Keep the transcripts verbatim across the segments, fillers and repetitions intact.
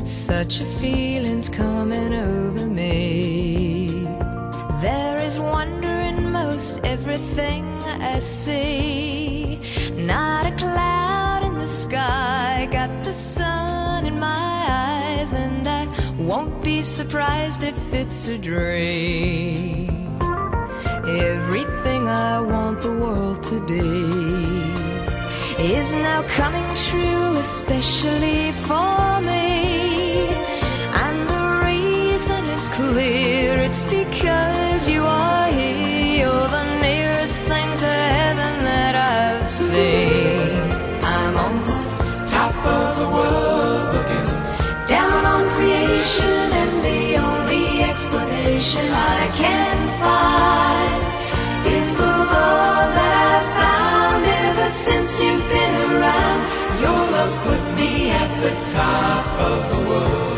Such a feeling's coming over me. There is wonder in most everything I see. Not a cloud in the sky, got the sun in my eyes, and I won't be surprised if it's a dream. Everything I want the world to be is now coming true, especially for me. And the reason is clear, it's because you are here. You're the nearest thing to heaven that I've seen. I'm on the top of the world, looking down on creation, and the only explanation I can find is the love that I've found ever since you've been around. Your love's put me at the top of the world.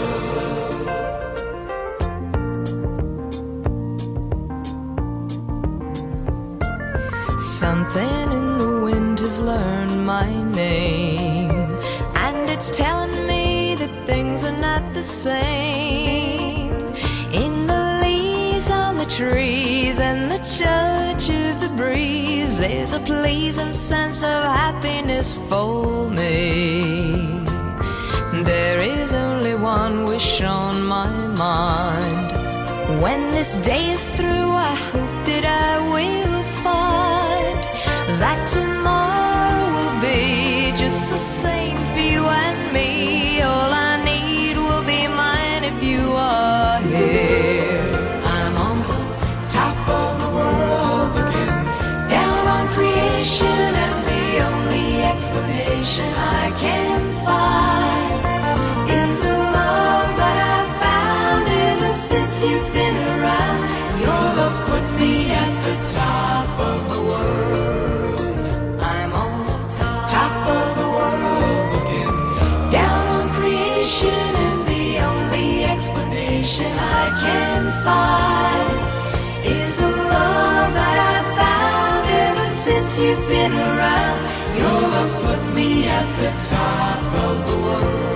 Something in the wind has learned my name, and it's telling me that things are not the same. In the leaves on the trees and the touch of the breeze, there's a pleasing sense of happiness for me. There is only one wish on my mind. When this day is through, I hope that I will find that tomorrow will be just the same for you and me. All I need will be mine if you are here. I'm on the top of the world, looking down on creation, and the only explanation I can find is the love that I've found ever since you've been around. Your love's put me at the top of the world. I'm on the top, top of the world, looking down on creation, and the only explanation I can find is the love that I've found ever since you've been around. Your love's put me at the top of the world.